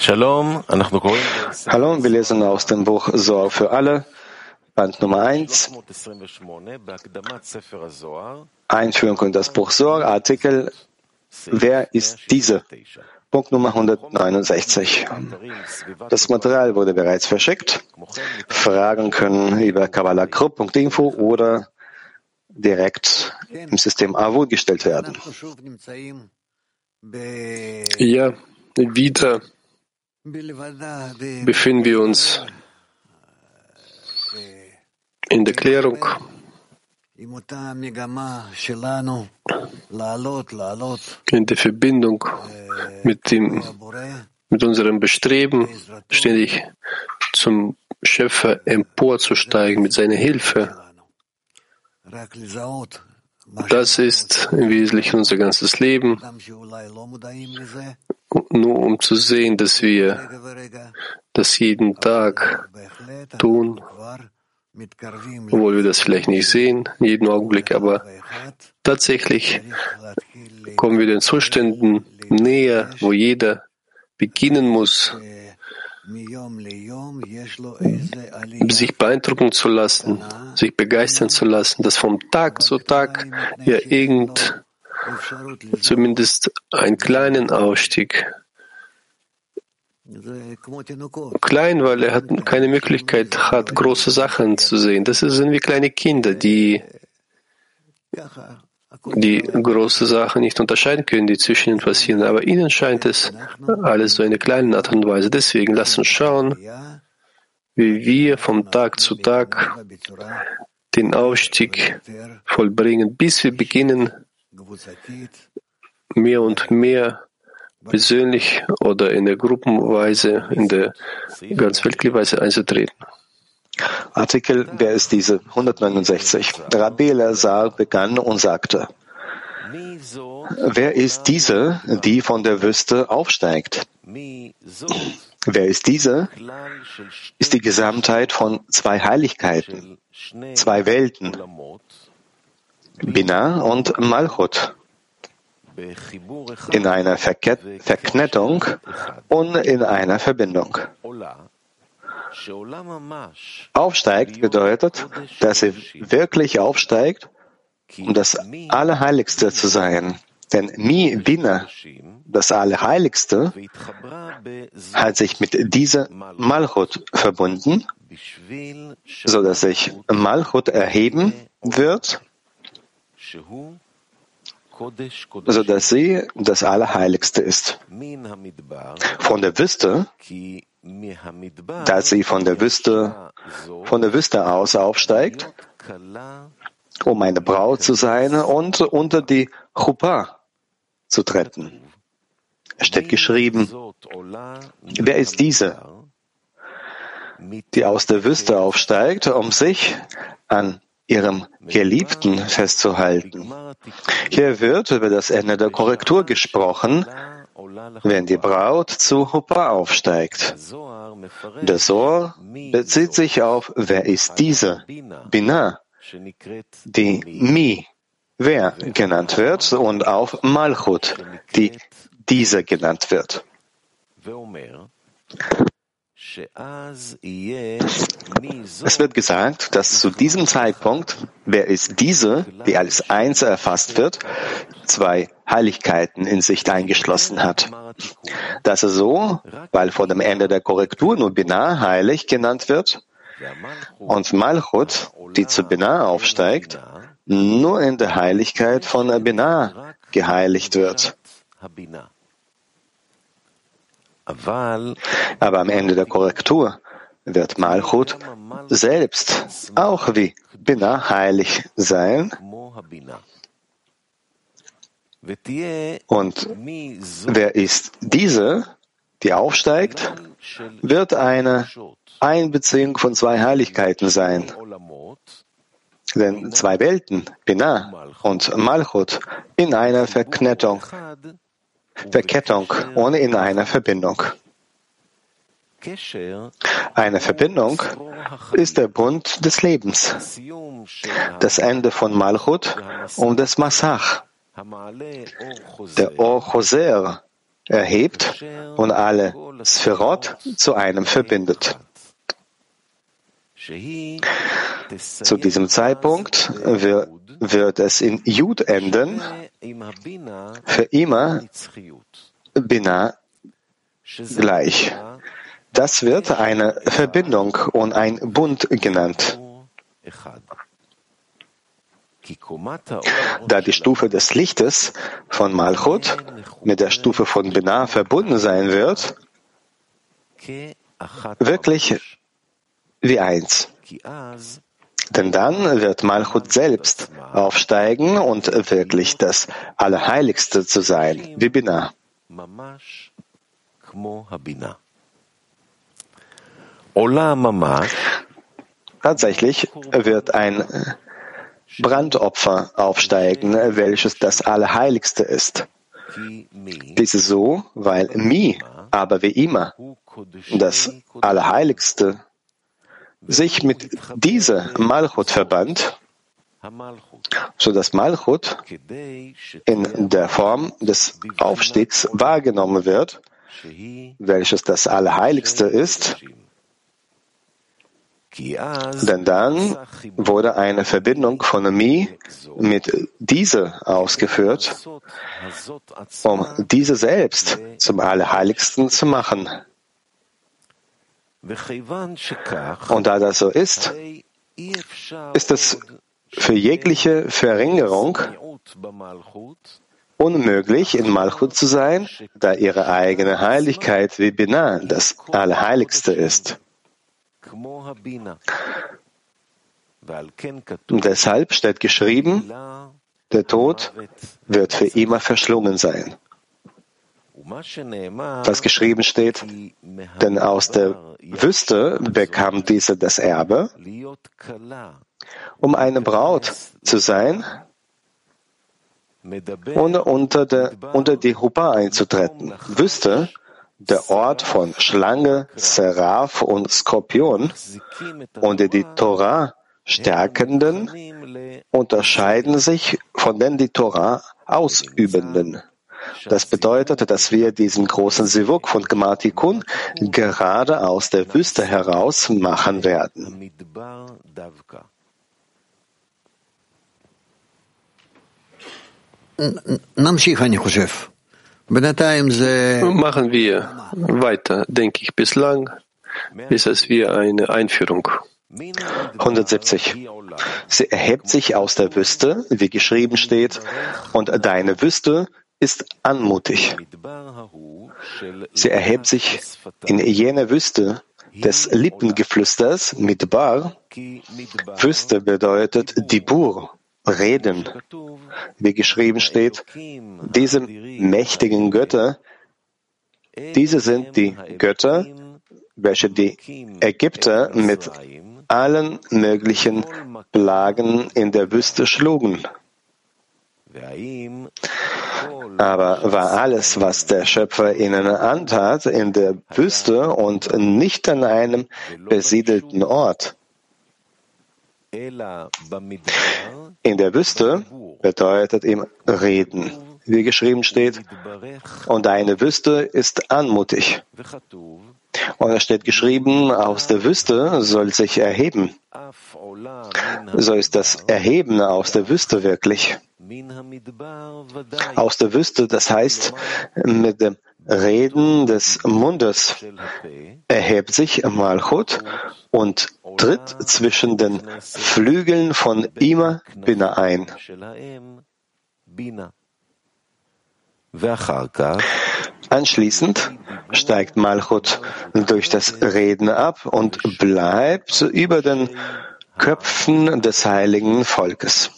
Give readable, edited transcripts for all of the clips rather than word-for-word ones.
Hallo, wir lesen aus dem Buch Zohar für alle, Band Nummer 1, Einführung in das Buch Zohar, Artikel Wer ist diese? Punkt Nummer 169. Das Material wurde bereits verschickt. Fragen können über kabbalahgroup.info oder direkt im System AWO gestellt werden. Ja, wieder befinden wir uns in der Klärung in der Verbindung mit unserem Bestreben, ständig zum Schöpfer emporzusteigen mit seiner Hilfe. Das ist im Wesentlichen unser ganzes Leben, nur um zu sehen, dass wir das jeden Tag tun, obwohl wir das vielleicht nicht sehen, jeden Augenblick, aber tatsächlich kommen wir den Zuständen näher, wo jeder beginnen muss, sich beeindrucken zu lassen, sich begeistern zu lassen, dass vom Tag zu Tag zumindest einen kleinen Aufstieg, klein, weil er keine Möglichkeit hat, große Sachen zu sehen. Das sind wie kleine Kinder, die große Sachen nicht unterscheiden können, die zwischen ihnen passieren. Aber ihnen scheint es alles so in einer kleinen Art und Weise. Deswegen lasst uns schauen, wie wir vom Tag zu Tag den Aufstieg vollbringen, bis wir beginnen, mehr und mehr persönlich oder in der Gruppenweise, in der ganz weltlichen Weise einzutreten. Artikel, wer ist diese? 169. Rabbi Elazar begann und sagte, wer ist diese, die von der Wüste aufsteigt? Wer ist diese? Ist die Gesamtheit von zwei Heiligkeiten, zwei Welten, Binah und Malchut, in einer Verknettung und in einer Verbindung. Aufsteigt bedeutet, dass er wirklich aufsteigt, um das Allerheiligste zu sein. Denn Mi Binah, das Allerheiligste, hat sich mit dieser Malchut verbunden, so dass sich Malchut erheben wird, so dass sie das Allerheiligste ist. Von der Wüste, da sie von der Wüste aus aufsteigt, um eine Braut zu sein und unter die Chuppah zu treten. Es steht geschrieben, wer ist diese, die aus der Wüste aufsteigt, um sich an ihrem Geliebten festzuhalten. Hier wird über das Ende der Korrektur gesprochen, wenn die Braut zu Chuppah aufsteigt. Der Zohar bezieht sich auf, wer ist diese, Binah, die Mi, wer genannt wird, und auf Malchut, die diese genannt wird. Es wird gesagt, dass zu diesem Zeitpunkt, wer ist diese, die als eins erfasst wird, zwei Heiligkeiten in sich eingeschlossen hat. Das ist so, weil vor dem Ende der Korrektur nur Binah heilig genannt wird und Malchut, die zu Binah aufsteigt, nur in der Heiligkeit von Binah geheiligt wird. Aber am Ende der Korrektur wird Malchut selbst auch wie Binah heilig sein. Und wer ist diese, die aufsteigt, wird eine Einbeziehung von zwei Heiligkeiten sein. Denn zwei Welten, Binah und Malchut, in einer Verkettung und in einer Verbindung. Eine Verbindung ist der Bund des Lebens, das Ende von Malchut und des Masach, der Or Choser, erhebt und alle Sphirot zu einem verbindet. Zu diesem Zeitpunkt wird es in Jud enden, für immer Binah gleich. Das wird eine Verbindung und ein Bund genannt. Da die Stufe des Lichtes von Malchut mit der Stufe von Binah verbunden sein wird, wirklich wie eins. Denn dann wird Malchut selbst aufsteigen und wirklich das Allerheiligste zu sein, wie Binah. Tatsächlich wird ein Brandopfer aufsteigen, welches das Allerheiligste ist. Dies ist so, weil Mi, aber wie immer, das Allerheiligste, sich mit dieser Malchut verband, so dass Malchut in der Form des Aufstiegs wahrgenommen wird, welches das Allerheiligste ist, denn dann wurde eine Verbindung von Mi mit diese ausgeführt, um diese selbst zum Allerheiligsten zu machen. Und da das so ist, ist es für jegliche Verringerung unmöglich, in Malchut zu sein, da ihre eigene Heiligkeit wie Binah das Allerheiligste ist. Und deshalb steht geschrieben, der Tod wird für immer verschlungen sein. Was geschrieben steht, denn aus der Wüste bekam diese das Erbe, um eine Braut zu sein und unter die Huppah einzutreten. Wüste, der Ort von Schlange, Seraph und Skorpion, und die Torah Stärkenden unterscheiden sich von den die Torah Ausübenden. Das bedeutet, dass wir diesen großen Sivuk von Gmatikun gerade aus der Wüste heraus machen werden. Machen wir weiter, denke ich, bislang ist es wie eine Einführung. 170. Sie erhebt sich aus der Wüste, wie geschrieben steht, und deine Wüste ist anmutig. Sie erhebt sich in jener Wüste des Lippengeflüsters, Midbar. Wüste bedeutet Dibur, Reden. Wie geschrieben steht, diese mächtigen Götter, diese sind die Götter, welche die Ägypter mit allen möglichen Plagen in der Wüste schlugen. Aber war alles, was der Schöpfer ihnen antat, in der Wüste und nicht an einem besiedelten Ort? In der Wüste bedeutet ihm Reden, wie geschrieben steht, und deine Wüste ist anmutig. Und es steht geschrieben, aus der Wüste soll sich erheben. So ist das Erheben aus der Wüste wirklich. Aus der Wüste, das heißt, mit dem Reden des Mundes erhebt sich Malchut und tritt zwischen den Flügeln von Ima Binah ein. Anschließend steigt Malchut durch das Reden ab und bleibt über den Köpfen des heiligen Volkes.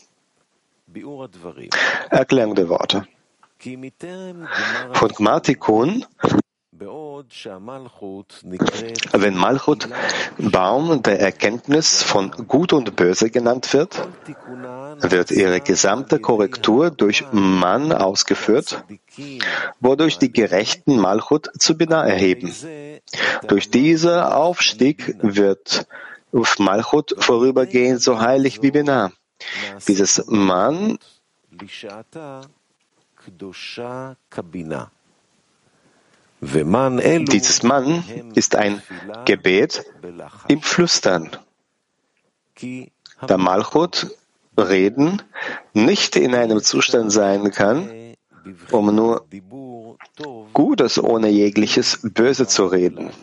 Erklärung der Worte. Von Gmatikun, wenn Malchut Baum der Erkenntnis von Gut und Böse genannt wird, wird ihre gesamte Korrektur durch Man ausgeführt, wodurch die gerechten Malchut zu Binah erheben. Durch diesen Aufstieg wird auf Malchut vorübergehend so heilig wie Binah. Dieses Man Dieses Man ist ein Gebet im Flüstern, da Malchut, Reden, nicht in einem Zustand sein kann, um nur Gutes ohne jegliches Böse zu reden.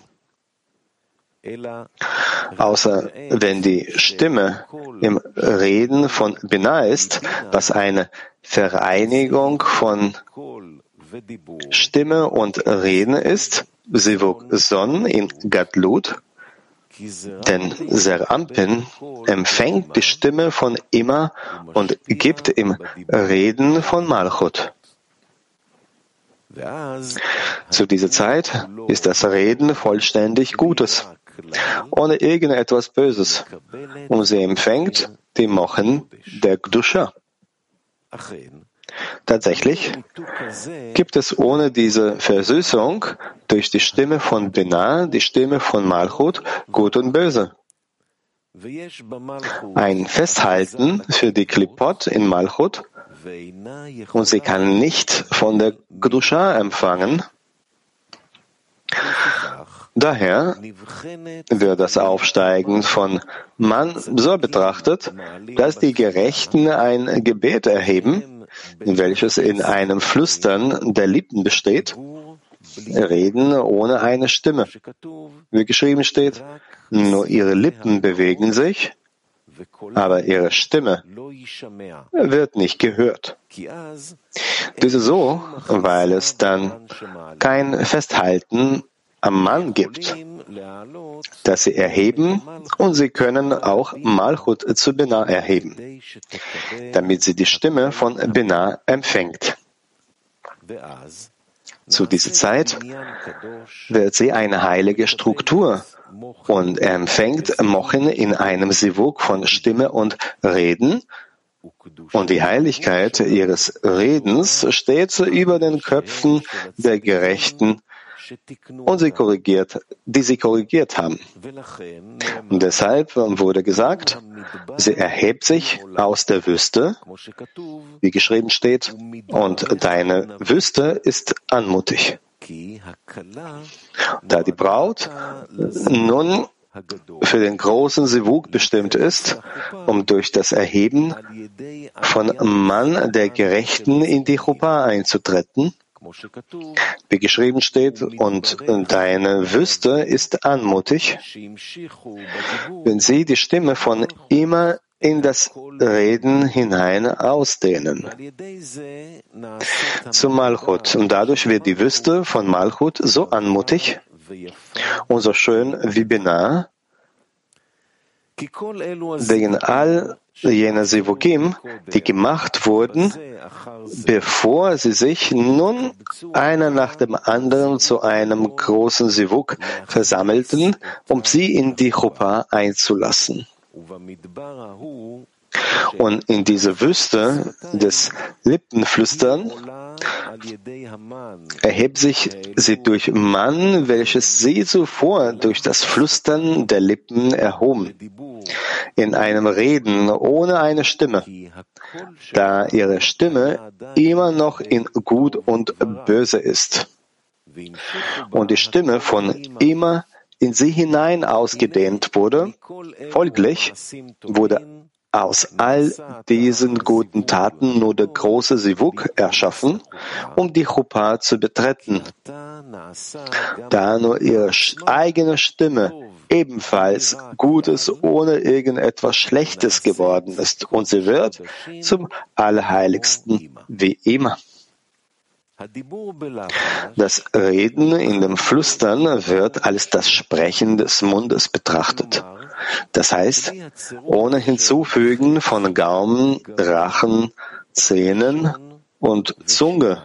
Außer wenn die Stimme im Reden von Binah ist, was eine Vereinigung von Stimme und Reden ist, Sivuk Son in Gadlut, denn Serampin empfängt die Stimme von Ima und gibt im Reden von Malchut. Zu dieser Zeit ist das Reden vollständig Gutes, ohne irgendetwas Böses, und sie empfängt die Mochen der Gdusha. Tatsächlich gibt es ohne diese Versüßung durch die Stimme von Binah, die Stimme von Malchut, Gut und Böse. Ein Festhalten für die Klipot in Malchut, und sie kann nicht von der Gdusha empfangen. Daher wird das Aufsteigen von Man so betrachtet, dass die Gerechten ein Gebet erheben, welches in einem Flüstern der Lippen besteht, reden ohne eine Stimme. Wie geschrieben steht, nur ihre Lippen bewegen sich, aber ihre Stimme wird nicht gehört. Dies ist so, weil es dann kein Festhalten am Mann gibt, das sie erheben, und sie können auch Malchut zu Binah erheben, damit sie die Stimme von Binah empfängt. Zu dieser Zeit wird sie eine heilige Struktur und empfängt Mochen in einem Sivuk von Stimme und Reden, und die Heiligkeit ihres Redens steht über den Köpfen der Gerechten, und die sie korrigiert haben. Und deshalb wurde gesagt, sie erhebt sich aus der Wüste, wie geschrieben steht, und deine Wüste ist anmutig. Da die Braut nun für den großen Sivuk bestimmt ist, um durch das Erheben von Mann der Gerechten in die Chuppah einzutreten, wie geschrieben steht, und deine Wüste ist anmutig, wenn sie die Stimme von immer in das Reden hinein ausdehnen. Zu Malchut. Und dadurch wird die Wüste von Malchut so anmutig und so schön wie Binah, wegen all jener Sivukim, die gemacht wurden, bevor sie sich nun einer nach dem anderen zu einem großen Sivuk versammelten, um sie in die Chuppah einzulassen. Und in diese Wüste des Lippenflüstern erhebt sich sie durch Man, welches sie zuvor durch das Flüstern der Lippen erhoben, in einem Reden ohne eine Stimme, da ihre Stimme immer noch in Gut und Böse ist. Und die Stimme von immer in sie hinein ausgedehnt wurde, folglich wurde aus all diesen guten Taten nur der große Sivuk erschaffen, um die Chuppah zu betreten, da nur ihre eigene Stimme ebenfalls Gutes ohne irgendetwas Schlechtes geworden ist, und sie wird zum Allerheiligsten wie immer. Das Reden in dem Flüstern wird als das Sprechen des Mundes betrachtet. Das heißt, ohne Hinzufügen von Gaumen, Rachen, Zähnen und Zunge,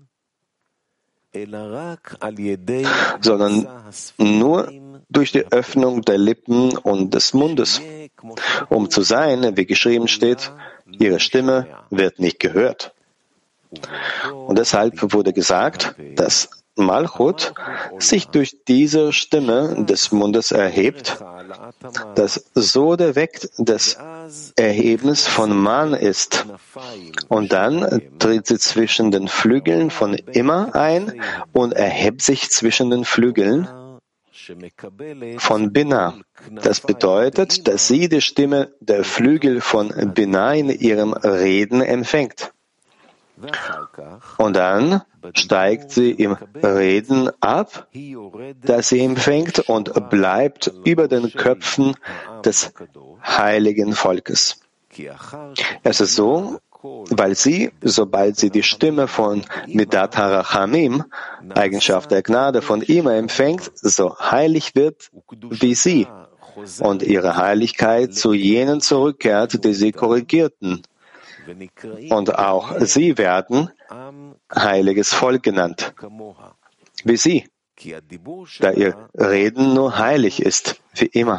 sondern nur durch die Öffnung der Lippen und des Mundes, um zu sein, wie geschrieben steht, ihre Stimme wird nicht gehört. Und deshalb wurde gesagt, dass Malchut sich durch diese Stimme des Mundes erhebt, das so der Weg des Erhebens von Man ist. Und dann tritt sie zwischen den Flügeln von Immer ein und erhebt sich zwischen den Flügeln von Binah. Das bedeutet, dass sie die Stimme der Flügel von Binah in ihrem Reden empfängt. Und dann steigt sie im Reden ab, das sie empfängt, und bleibt über den Köpfen des heiligen Volkes. Es ist so, weil sie, sobald sie die Stimme von Midat HaRachamim, Eigenschaft der Gnade, von ihm empfängt, so heilig wird wie sie und ihre Heiligkeit zu jenen zurückkehrt, die sie korrigierten. Und auch sie werden heiliges Volk genannt, wie sie, da ihr Reden nur heilig ist, wie immer.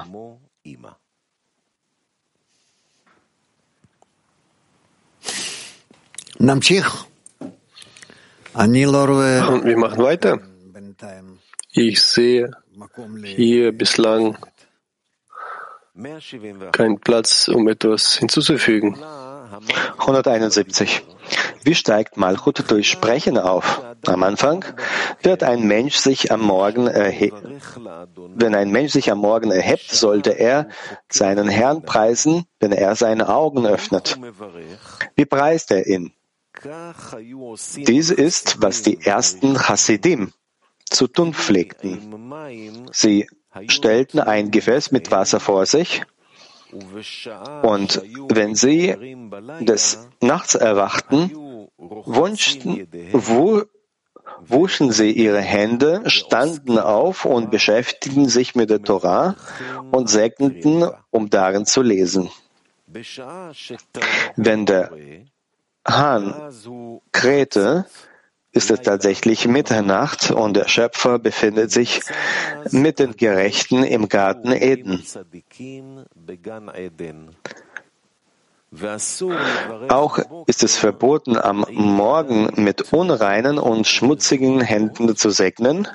Und wir machen weiter. Ich sehe hier bislang keinen Platz, um etwas hinzuzufügen. 171. Wie steigt Malchut durch Sprechen auf? Am Anfang wird ein Mensch sich am Morgen Wenn ein Mensch sich am Morgen erhebt, sollte er seinen Herrn preisen, wenn er seine Augen öffnet. Wie preist er ihn? Dies ist, was die ersten Hasidim zu tun pflegten. Sie stellten ein Gefäß mit Wasser vor sich, und wenn sie des Nachts erwachten, wuschen sie ihre Hände, standen auf und beschäftigten sich mit der Torah und segneten, um darin zu lesen. Wenn der Hahn krähte, ist es tatsächlich Mitternacht und der Schöpfer befindet sich mit den Gerechten im Garten Eden. Auch ist es verboten, am Morgen mit unreinen und schmutzigen Händen zu segnen,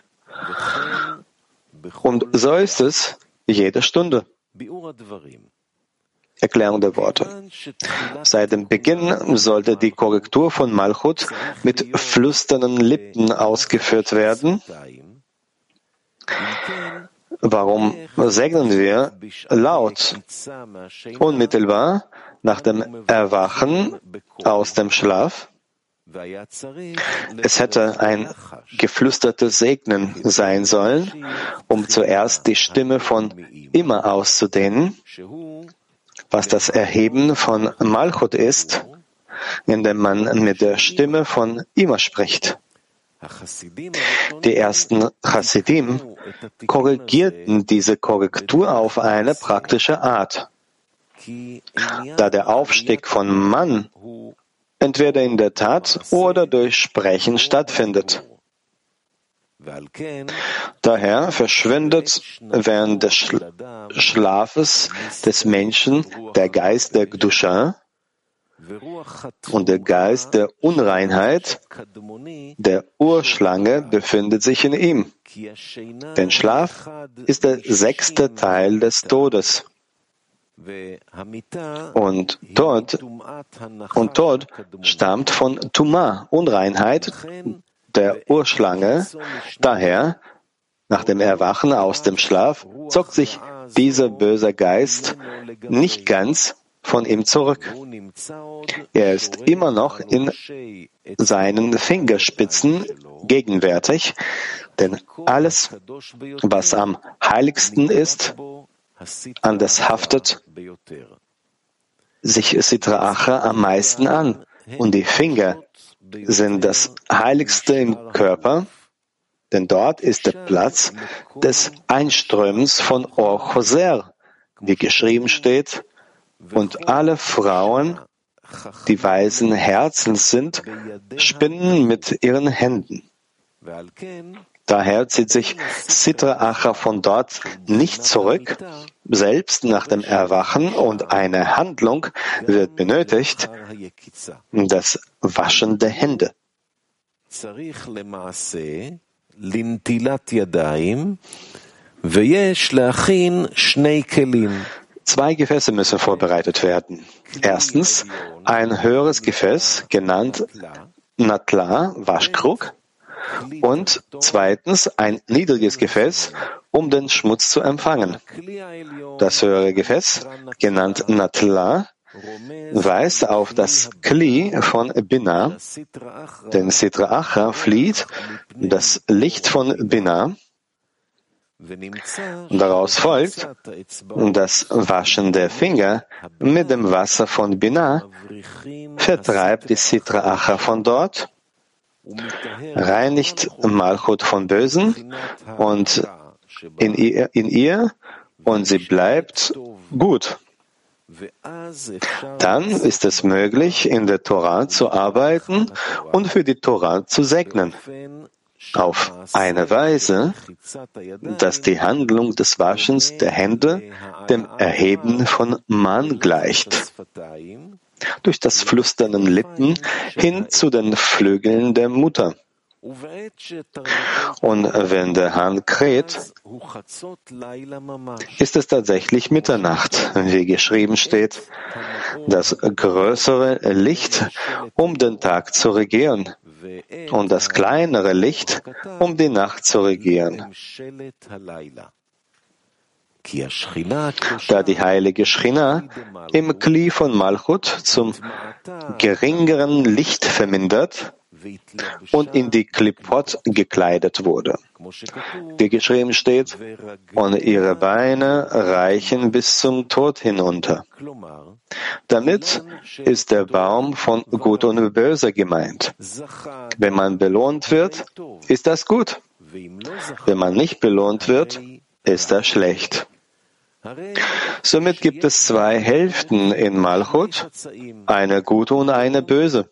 und so ist es jede Stunde. Erklärung der Worte. Seit dem Beginn sollte die Korrektur von Malchut mit flüsternden Lippen ausgeführt werden. Warum segnen wir laut? Unmittelbar nach dem Erwachen aus dem Schlaf? Es hätte ein geflüstertes Segnen sein sollen, um zuerst die Stimme von Immer auszudehnen, was das Erheben von Malchut ist, indem man mit der Stimme von Immer spricht. Die ersten Hasidim korrigierten diese Korrektur auf eine praktische Art, da der Aufstieg von Man entweder in der Tat oder durch Sprechen stattfindet. Daher verschwindet während des Schlafes des Menschen der Geist der Gdusha und der Geist der Unreinheit, der Urschlange, befindet sich in ihm. Denn Schlaf ist der 6. Teil des Todes. Und Tod stammt von Tumah, Unreinheit, der Urschlange. Daher, nach dem Erwachen aus dem Schlaf, zog sich dieser böse Geist nicht ganz von ihm zurück. Er ist immer noch in seinen Fingerspitzen gegenwärtig, denn alles, was am heiligsten ist, an das haftet sich Sitra Achra am meisten an, und die Finger sind das Heiligste im Körper, denn dort ist der Platz des Einströmens von Or Choser, wie geschrieben steht, und alle Frauen, die weisen Herzens sind, spinnen mit ihren Händen. Daher zieht sich Sitra Achra von dort nicht zurück, selbst nach dem Erwachen, und eine Handlung wird benötigt, das Waschen der Hände. Zwei Gefäße müssen vorbereitet werden. Erstens ein höheres Gefäß, genannt Natla, Waschkrug, und zweitens ein niedriges Gefäß, um den Schmutz zu empfangen. Das höhere Gefäß, genannt Natla, weist auf das Kli von Binah, denn Sitra Achra flieht das Licht von Binah. Daraus folgt, das Waschen der Finger mit dem Wasser von Binah vertreibt die Sitra Achra von dort, reinigt Malchut von Bösen und in ihr und sie bleibt gut. Dann ist es möglich, in der Torah zu arbeiten und für die Torah zu segnen. Auf eine Weise, dass die Handlung des Waschens der Hände dem Erheben von Man gleicht, durch das flüsternden Lippen hin zu den Flügeln der Mutter. Und wenn der Hahn kräht, ist es tatsächlich Mitternacht, wie geschrieben steht, das größere Licht, um den Tag zu regieren, und das kleinere Licht, um die Nacht zu regieren. Da die heilige Schchina im Kli von Malchut zum geringeren Licht vermindert und in die Klipot gekleidet wurde. Wie geschrieben steht, und ihre Beine reichen bis zum Tod hinunter. Damit ist der Baum von Gut und Böse gemeint. Wenn man belohnt wird, ist das gut. Wenn man nicht belohnt wird, ist das schlecht. Somit gibt es zwei Hälften in Malchut, eine gute und eine böse.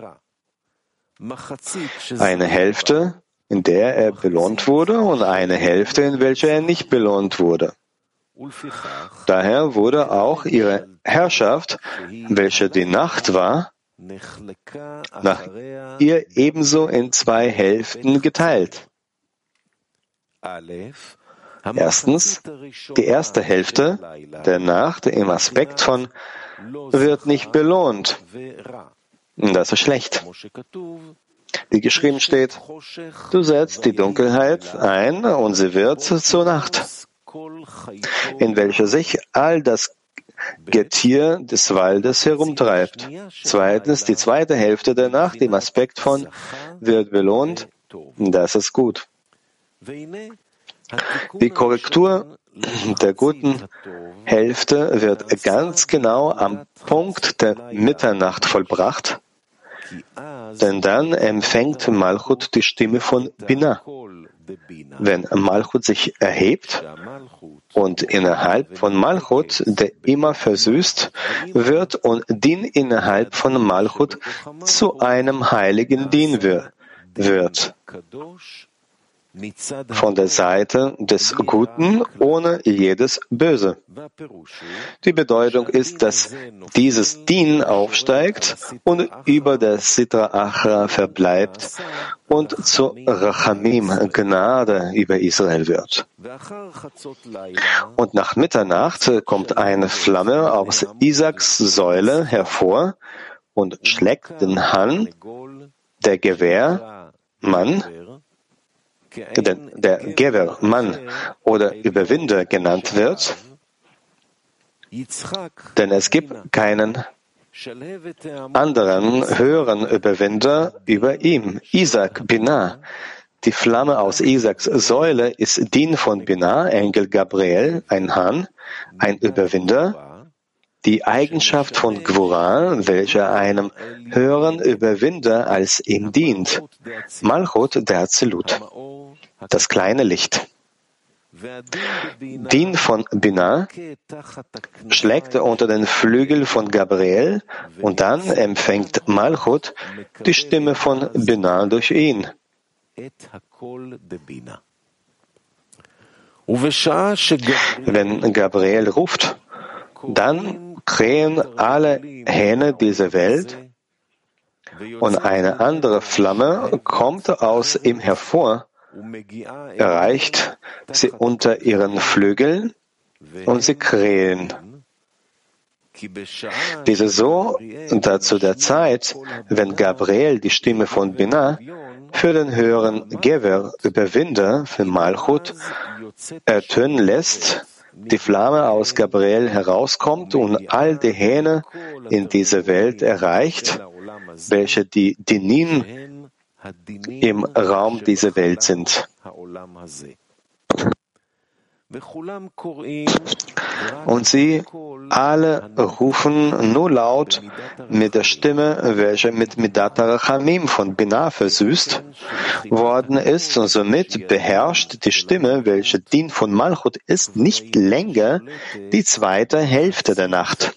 Eine Hälfte, in der er belohnt wurde, und eine Hälfte, in welcher er nicht belohnt wurde. Daher wurde auch ihre Herrschaft, welche die Nacht war, nach ihr ebenso in zwei Hälften geteilt. Erstens, die erste Hälfte der Nacht im Aspekt von wird nicht belohnt. Das ist schlecht. Wie geschrieben steht, du setzt die Dunkelheit ein und sie wird zur Nacht, in welcher sich all das Getier des Waldes herumtreibt. Zweitens, die zweite Hälfte der Nacht im Aspekt von wird belohnt, das ist gut. Die Korrektur der guten Hälfte wird ganz genau am Punkt der Mitternacht vollbracht, denn dann empfängt Malchut die Stimme von Binah. Wenn Malchut sich erhebt und innerhalb von Malchut der immer versüßt wird und Din innerhalb von Malchut zu einem heiligen Din wird. Von der Seite des Guten ohne jedes Böse. Die Bedeutung ist, dass dieses Din aufsteigt und über der Sitra Achra verbleibt und zu Rachamim, Gnade über Israel wird. Und nach Mitternacht kommt eine Flamme aus Isaaks Säule hervor und schlägt den Hahn, der Gewehrmann, der Gewer, Mann oder Überwinder genannt wird, denn es gibt keinen anderen höheren Überwinder über ihm, Isaak, Binah. Die Flamme aus Isaaks Säule ist Din von Binah, Engel Gabriel, ein Hahn, ein Überwinder, die Eigenschaft von Gvura, welche einem höheren Überwinder als ihm dient, Malchut der Azilut, das kleine Licht. Din von Binah schlägt unter den Flügel von Gabriel und dann empfängt Malchut die Stimme von Binah durch ihn. Wenn Gabriel ruft, dann krähen alle Hähne dieser Welt und eine andere Flamme kommt aus ihm hervor erreicht sie unter ihren Flügeln und sie krähen. Diese so, da zu der Zeit, wenn Gabriel die Stimme von Binah für den höheren Gever, Überwinder für Malchut, ertönen lässt, die Flamme aus Gabriel herauskommt und all die Hähne in dieser Welt erreicht, welche die Dinin im Raum dieser Welt sind. Und sie alle rufen nur laut mit der Stimme, welche mit Midat HaRachamim von Binah versüßt worden ist, und somit beherrscht die Stimme, welche Din von Malchut ist, nicht länger die zweite Hälfte der Nacht.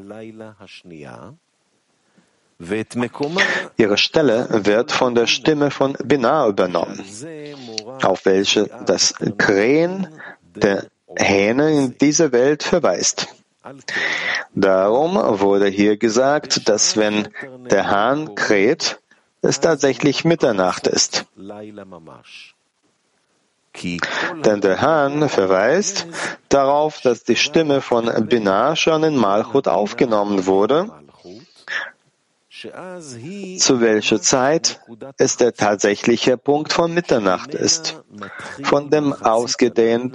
Ihre Stelle wird von der Stimme von Binah übernommen, auf welche das Krähen der Hähne in dieser Welt verweist. Darum wurde hier gesagt, dass wenn der Hahn kräht, es tatsächlich Mitternacht ist. Denn der Hahn verweist darauf, dass die Stimme von Binah schon in Malchut aufgenommen wurde, zu welcher Zeit es der tatsächliche Punkt von Mitternacht ist, von dem ausgehend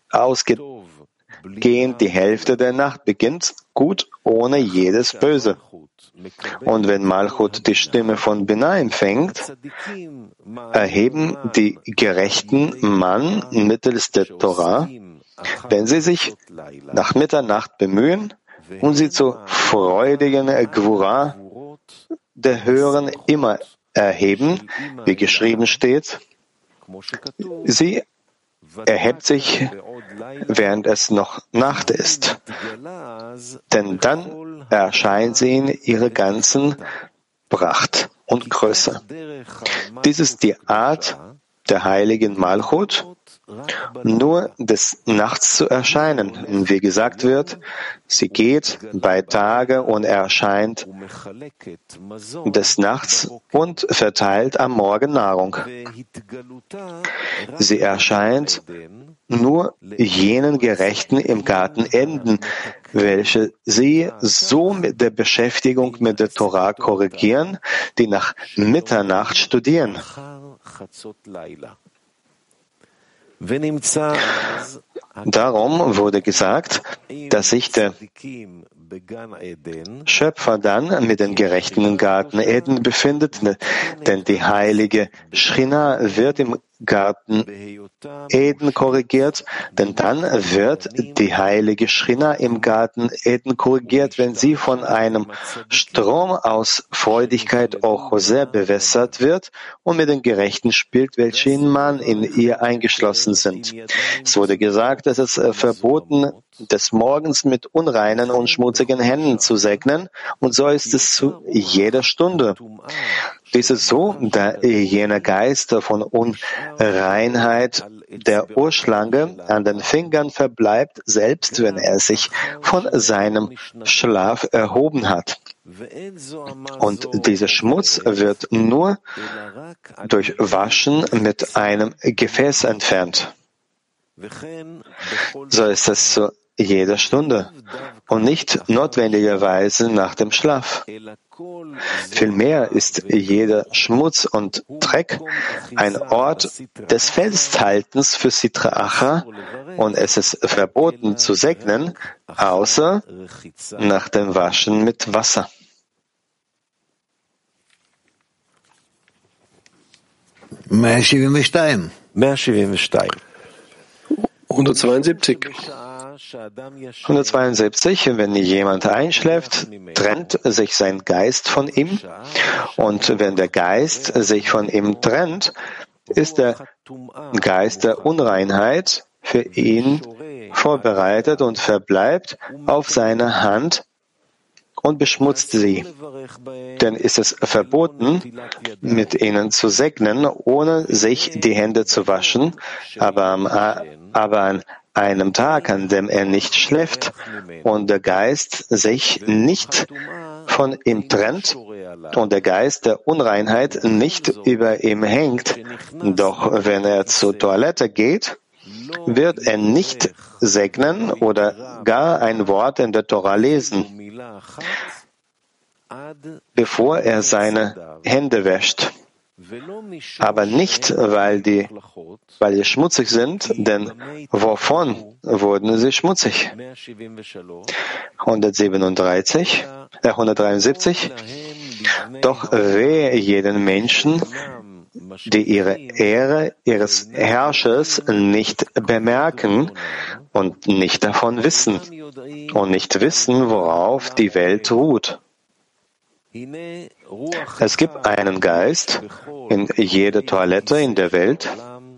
die Hälfte der Nacht beginnt, gut ohne jedes Böse. Und wenn Malchut die Stimme von Binah empfängt, erheben die gerechten Mann mittels der Torah, wenn sie sich nach Mitternacht bemühen und sie zur freudigen Gvura der Höheren immer erheben, wie geschrieben steht. Sie erhebt sich, während es noch Nacht ist, denn dann erscheint sie in ihrer ganzen Pracht und Größe. Dies ist die Art der heiligen Malchut, nur des Nachts zu erscheinen. Wie gesagt wird, sie geht bei Tage und erscheint des Nachts und verteilt am Morgen Nahrung. Sie erscheint nur jenen Gerechten im Garten Eden, welche sie so mit der Beschäftigung mit der Torah korrigieren, die nach Mitternacht studieren. Darum wurde gesagt, dass sich der Schöpfer dann mit den Gerechten im Garten Eden befindet, denn die heilige Schchina wird im Garten Eden korrigiert, denn dann wird die heilige Schchina im Garten Eden korrigiert, wenn sie von einem Strom aus Freudigkeit Or-Choser bewässert wird und mit den Gerechten spielt, welche in Man in ihr eingeschlossen sind. Es wurde gesagt, dass es verboten des Morgens mit unreinen und schmutzigen Händen zu segnen, und so ist es zu jeder Stunde. Dies ist so, da jener Geist von Unreinheit der Urschlange an den Fingern verbleibt, selbst wenn er sich von seinem Schlaf erhoben hat. Und dieser Schmutz wird nur durch Waschen mit einem Gefäß entfernt. So ist es zu jeder Stunde und nicht notwendigerweise nach dem Schlaf. Vielmehr ist jeder Schmutz und Dreck ein Ort des Festhaltens für Sitra Achra, und es ist verboten zu segnen, außer nach dem Waschen mit Wasser. (172), 172. Wenn jemand einschläft, trennt sich sein Geist von ihm, und wenn der Geist sich von ihm trennt, ist der Geist der Unreinheit für ihn vorbereitet und verbleibt auf seiner Hand und beschmutzt sie. Denn ist es verboten, mit ihnen zu segnen, ohne sich die Hände zu waschen, aber an einem Tag, an dem er nicht schläft und der Geist sich nicht von ihm trennt, und der Geist der Unreinheit nicht über ihm hängt, doch wenn er zur Toilette geht, wird er nicht segnen oder gar ein Wort in der Tora lesen, bevor er seine Hände wäscht. Aber nicht, weil die schmutzig sind, denn wovon wurden sie schmutzig? 173. Doch wehe jeden Menschen, die ihre Ehre ihres Herrschers nicht bemerken und nicht davon wissen und nicht wissen, worauf die Welt ruht. Es gibt einen Geist in jeder Toilette in der Welt,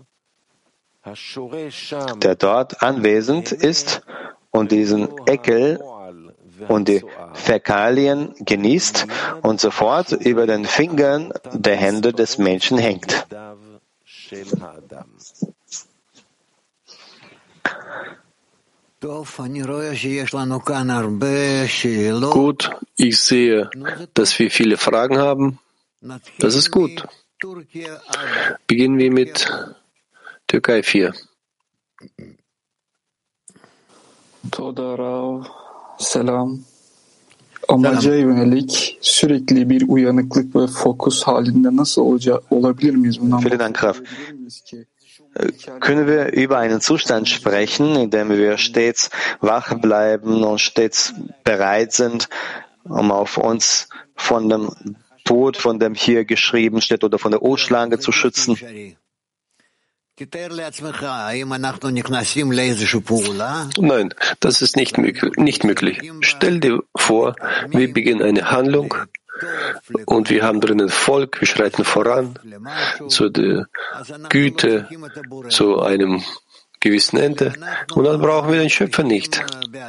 der dort anwesend ist und diesen Ekel und die Fäkalien genießt und sofort über den Fingern der Hände des Menschen hängt. Gut, ich sehe, dass wir viele Fragen haben. Das ist gut. Beginnen wir mit Türkei 4. Toda Rav, selam. Amaca yönelik sürekli bir uyanıklık ve fokus halinde nasıl olabilir miyiz bundan? Vielen Dank, Rav. Können wir über einen Zustand sprechen, in dem wir stets wach bleiben und stets bereit sind, um auf uns von dem Tod, von dem hier geschrieben steht, oder von der Urschlange zu schützen? Nein, das ist nicht möglich. Stell dir vor, wir beginnen eine Handlung und wir haben drinnen Volk, wir schreiten voran zu der Güte, zu einem gewissen Ende und dann brauchen wir den Schöpfer nicht.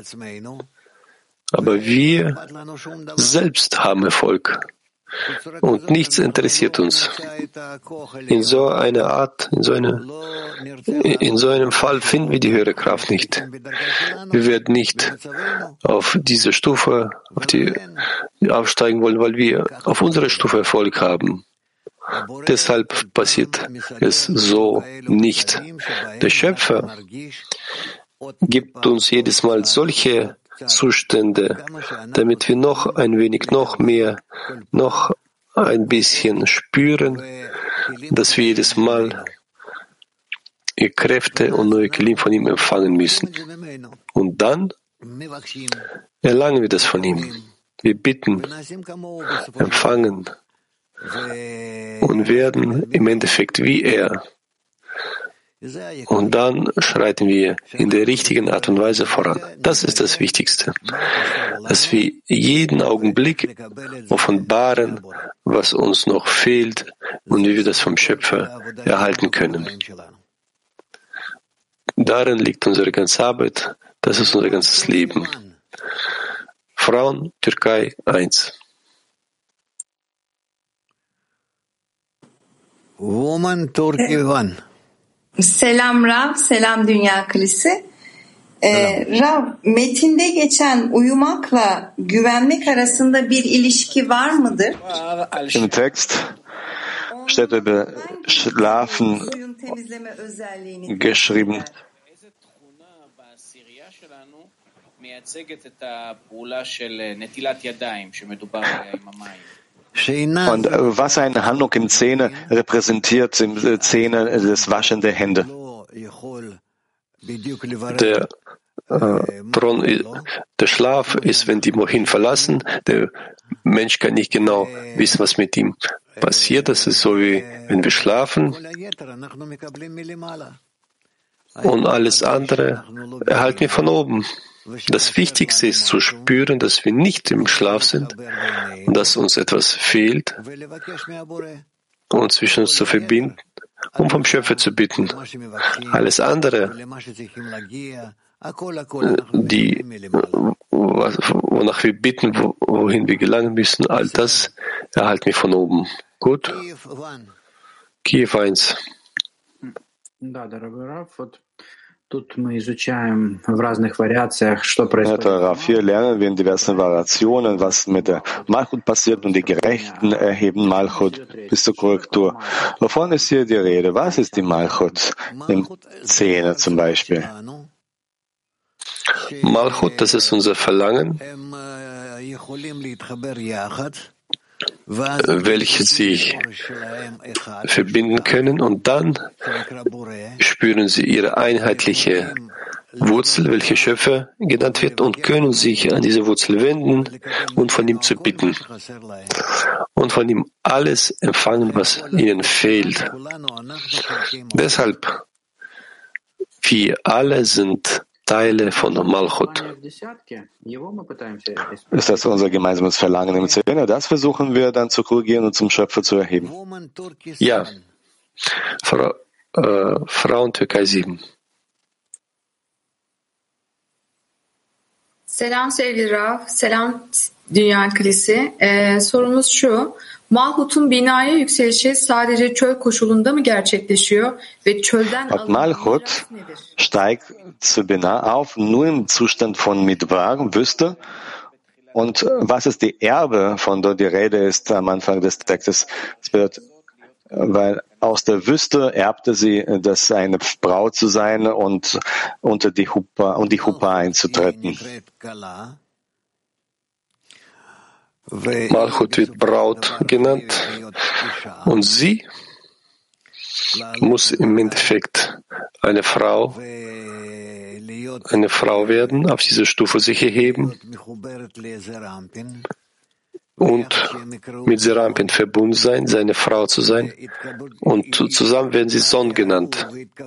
Aber wir selbst haben Erfolg. Und nichts interessiert uns. In so einer Art, in so einem Fall finden wir die höhere Kraft nicht. Wir werden nicht auf diese Stufe aufsteigen wollen, weil wir auf unserer Stufe Erfolg haben. Deshalb passiert es so nicht. Der Schöpfer gibt uns jedes Mal solche Zustände, damit wir noch ein wenig, noch mehr, noch ein bisschen spüren, dass wir jedes Mal Kräfte und neue Kelim von ihm empfangen müssen. Und dann erlangen wir das von ihm. Wir bitten, empfangen und werden im Endeffekt wie er. Und dann schreiten wir in der richtigen Art und Weise voran. Das ist das Wichtigste, dass wir jeden Augenblick offenbaren, was uns noch fehlt und wie wir das vom Schöpfer erhalten können. Darin liegt unsere ganze Arbeit, das ist unser ganzes Leben. Frauen, Türkei 1. Woman, Turkey 1. Selam Rav, selam Dünya Kilisi. Rav, metinde geçen uyumakla güvenmek arasında bir ilişki var mıdır? Im Text steht über Schlafen geschrieben. Und was eine Handlung im Zähne repräsentiert, im Zähne das Waschen der Hände. Der Schlaf ist, wenn die Mohin verlassen, der Mensch kann nicht genau wissen, was mit ihm passiert. Das ist so, wie wenn wir schlafen. Und alles andere erhalten wir von oben. Das Wichtigste ist zu spüren, dass wir nicht im Schlaf sind und dass uns etwas fehlt und zwischen uns zu verbinden, um vom Schöpfer zu bitten. Alles andere, wonach wir bitten, wohin wir gelangen müssen, all das erhalten wir von oben. Gut? Kiew 1. Hier lernen wir in diversen Variationen, was mit der Malchut passiert, und die Gerechten erheben Malchut bis zur Korrektur. Wovon ist hier die Rede? Was ist die Malchut? Im 10 zum Beispiel. Malchut, das ist unser Verlangen, welche sich verbinden können, und dann spüren sie ihre einheitliche Wurzel, welche Schöpfer genannt wird, und können sich an diese Wurzel wenden und von ihm zu bitten und von ihm alles empfangen, was ihnen fehlt. Deshalb, wir alle sind Teile von der Malchut. Ist das unser gemeinsames Verlangen im 10? Das versuchen wir dann zu korrigieren und zum Schöpfer zu erheben. Ja. Frauen Türkei 7. Selam sevgili Rav, selam Dünya Kilisi. Sorumuz şu, Malchut'un binaya yükselişi sadece çöl koşulunda mı gerçekleşiyor ve çölden Malchut steigt zu Binah auf, nur im Zustand von Midbar, Wüste. Und was ist die Erbe, von der die Rede ist am Anfang des Textes? Es wird, weil aus der Wüste erbte sie, das eine Braut zu sein und unter die Hupa einzutreten. Malchut wird Braut genannt, und sie muss im Endeffekt eine Frau werden, auf dieser Stufe sich erheben und mit Serampin verbunden sein, seine Frau zu sein, und zusammen werden sie Son genannt.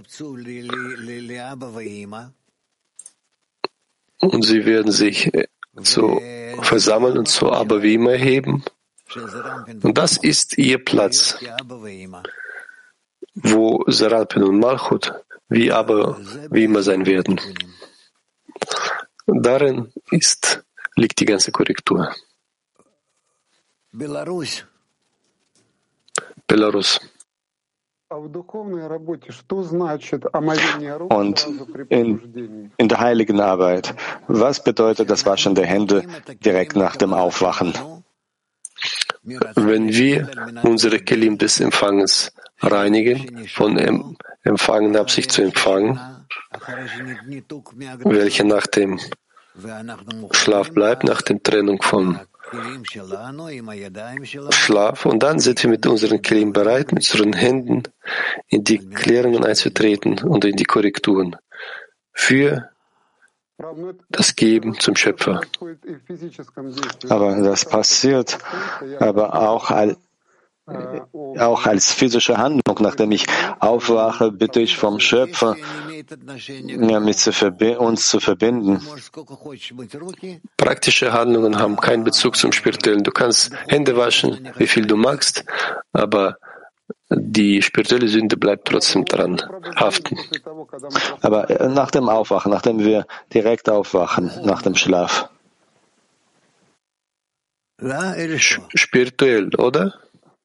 Und sie werden sich zu versammeln und zu Abba Vima erheben. Und das ist ihr Platz, wo Serampin und Malchut wie Abba Vima sein werden. Darin liegt die ganze Korrektur. Belarus. Und in der heiligen Arbeit, was bedeutet das Waschen der Hände direkt nach dem Aufwachen? Wenn wir unsere Kelim des Empfangens reinigen, von Empfangen Absicht zu empfangen, welche nach dem Schlaf bleibt, nach der Trennung vom Schlaf, und dann sind wir mit unseren Kelim bereit, mit unseren Händen in die Klärungen einzutreten und in die Korrekturen für das Geben zum Schöpfer. Aber das passiert aber auch als physische Handlung. Nachdem ich aufwache, bitte ich vom Schöpfer, uns zu verbinden. Praktische Handlungen haben keinen Bezug zum Spirituellen. Du kannst Hände waschen, wie viel du magst, aber die spirituelle Sünde bleibt trotzdem dran haften. Aber nach dem Aufwachen, nachdem wir direkt aufwachen, nach dem Schlaf. Spirituell, oder?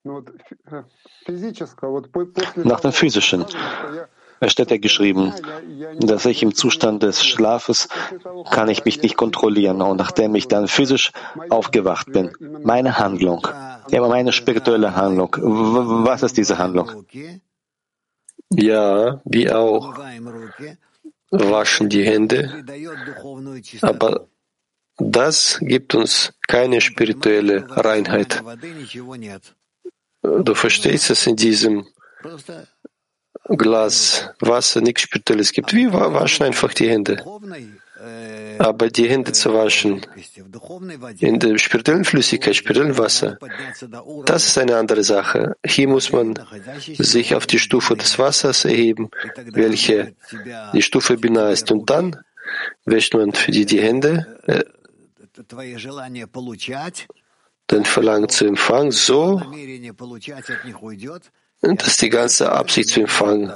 Nach dem Physischen. Es steht ja geschrieben, dass ich im Zustand des Schlafes kann ich mich nicht kontrollieren, und nachdem ich dann physisch aufgewacht bin, meine Handlung, meine spirituelle Handlung, was ist diese Handlung? Ja, wir auch waschen die Hände, aber das gibt uns keine spirituelle Reinheit. Du verstehst, dass in diesem Glas Wasser nichts Spirituelles gibt. Wir waschen einfach die Hände. Aber die Hände zu waschen in der spirituellen Flüssigkeit, spirituellen Wasser, das ist eine andere Sache. Hier muss man sich auf die Stufe des Wassers erheben, welche die Stufe Binah ist. Und dann wäscht man für die Hände, den Verlangen zu empfangen, so, dass die ganze Absicht zu empfangen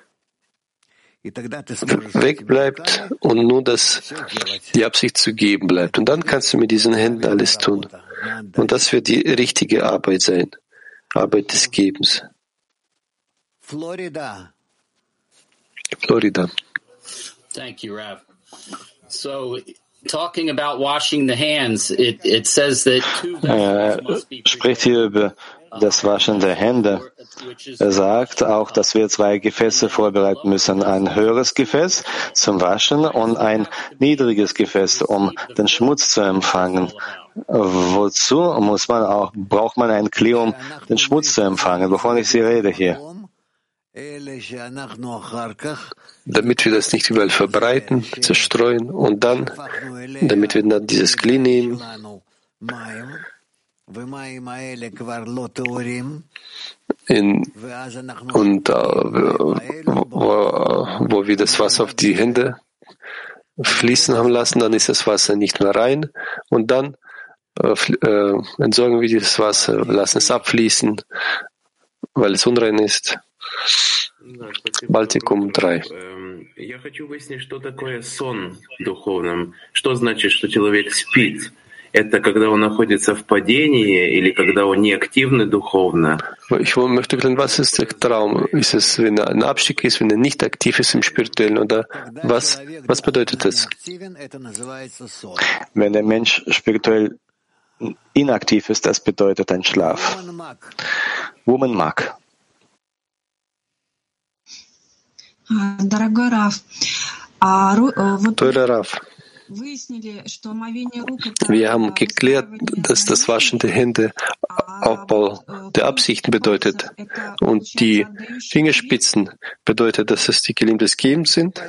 wegbleibt und nur die Absicht zu geben bleibt. Und dann kannst du mit diesen Händen alles tun. Und das wird die richtige Arbeit sein. Arbeit des Gebens. Florida. Thank you, Rav. So, talking about washing the hands, it says that spricht hier über das Waschen der Hände. Er sagt auch, dass wir 2 Gefäße vorbereiten müssen. Ein höheres Gefäß zum Waschen und ein niedriges Gefäß, um den Schmutz zu empfangen. Wozu braucht man ein Kli, um den Schmutz zu empfangen, wovon ich Sie rede hier? Damit wir das nicht überall verbreiten, zerstreuen und dann, damit wir dann dieses Kli nehmen wo wir das Wasser auf die Hände fließen haben lassen, dann ist das Wasser nicht mehr rein und dann entsorgen wir dieses Wasser, lassen es abfließen, weil es unrein ist. Baltikum 3. Я хочу выяснить, что такое сон в духовном. Что значит, что человек спит? Это когда он находится в падении или когда он неактивный духовно? Ich möchte klären, was ist der Traum? Ist es, wenn er ein Abstieg ist, wenn er nicht aktiv ist im Spirituellen, oder was bedeutet das? Wenn der Mensch spirituell inaktiv ist, das bedeutet ein Schlaf. Woman mag. Teurer Rav, wir haben geklärt, dass das Waschen der Hände Aufbau der Absichten bedeutet und die Fingerspitzen bedeutet, dass es die Kelim des Gebens sind.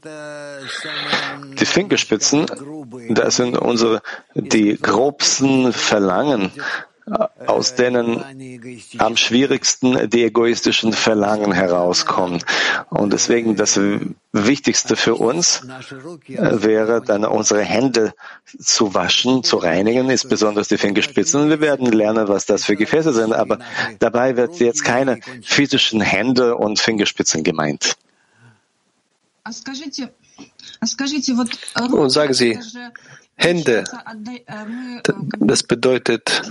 Die Fingerspitzen, das sind die grobsten Verlangen, aus denen am schwierigsten die egoistischen Verlangen herauskommen. Und deswegen das Wichtigste für uns wäre dann, unsere Hände zu waschen, zu reinigen, ist besonders die Fingerspitzen. Und wir werden lernen, was das für Gefäße sind, aber dabei wird jetzt keine physischen Hände und Fingerspitzen gemeint. Und sagen Sie, Hände, das bedeutet,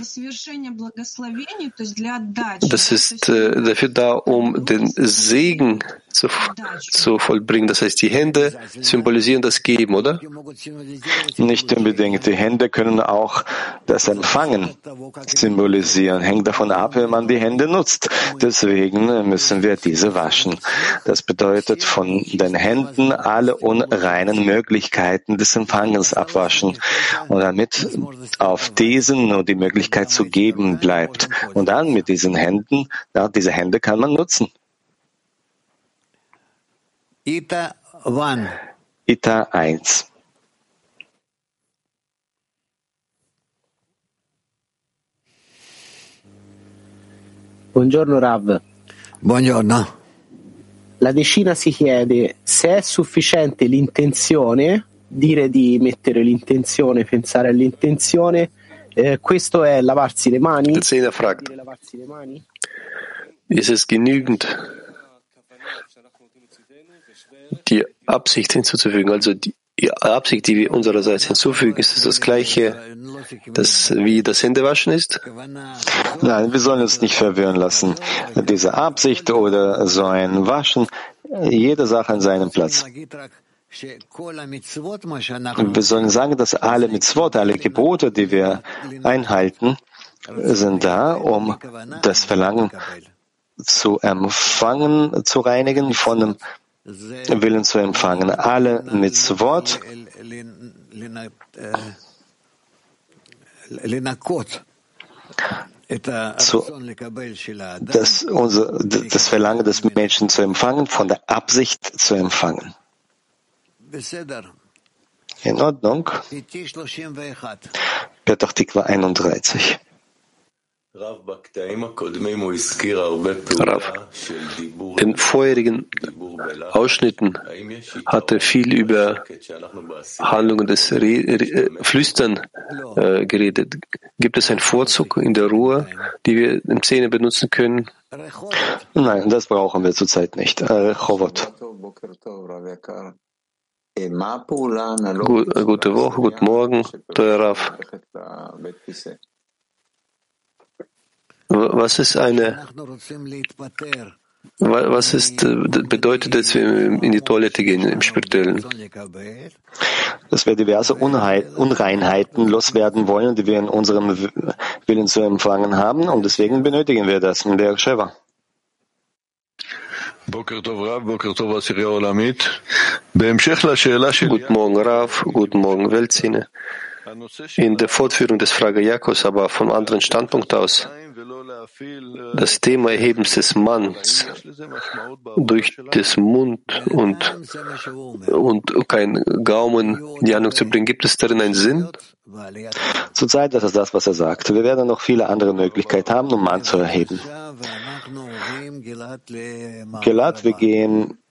das ist dafür da, um den Segen zu vollbringen. Das heißt, die Hände symbolisieren das Geben, oder? Nicht unbedingt. Die Hände können auch das Empfangen symbolisieren. Hängt davon ab, wie man die Hände nutzt. Deswegen müssen wir diese waschen. Das bedeutet, von den Händen alle unreinen Möglichkeiten des Empfangens abwaschen. Und damit auf diesen nur die Möglichkeit zu geben bleibt. Und dann mit diesen Händen, diese Hände kann man nutzen. Ita 1. Buongiorno Rav. Buongiorno. La decina si chiede se è sufficiente l'intenzione, dire di mettere l'intenzione, pensare all'intenzione, questo è lavarsi le mani? Der Zehner fragt, ist es genügend, die Absicht hinzuzufügen, also die Absicht, die wir unsererseits hinzufügen, ist es das Gleiche, wie das Händewaschen ist? Nein, wir sollen uns nicht verwirren lassen. Diese Absicht oder so ein Waschen, jede Sache an seinem Platz. Wir sollen sagen, dass alle Mitzvot, alle Gebote, die wir einhalten, sind da, um das Verlangen zu empfangen, zu reinigen, von dem Willen zu empfangen. Alle Mitzvot das Verlangen des Menschen zu empfangen, von der Absicht zu empfangen. In Ordnung. Petach Tikva 31. Rav, in vorherigen Ausschnitten hat er viel über Handlungen des Flüstern geredet. Gibt es einen Vorzug in der Ruhe, die wir im Szene benutzen können? Nein, das brauchen wir zurzeit nicht. Chovot. Gute Woche, guten Morgen, teuer Rav. Was ist eine Was bedeutet es, wenn wir in die Toilette gehen im Spirituellen? Dass wir diverse Unreinheiten loswerden wollen, die wir in unserem Willen zu empfangen haben, und deswegen benötigen wir das in der Sheva. Guten Morgen, Rav. Guten Morgen, Weltzine. In der Fortführung des Frage Jakobs, aber vom anderen Standpunkt aus, das Thema Erhebens des Manns durch das Mund und kein Gaumen in die Handlung zu bringen, gibt es darin einen Sinn? Zurzeit ist das, was er sagt. Wir werden noch viele andere Möglichkeiten haben, um Mann zu erheben. Gilad, wir gehen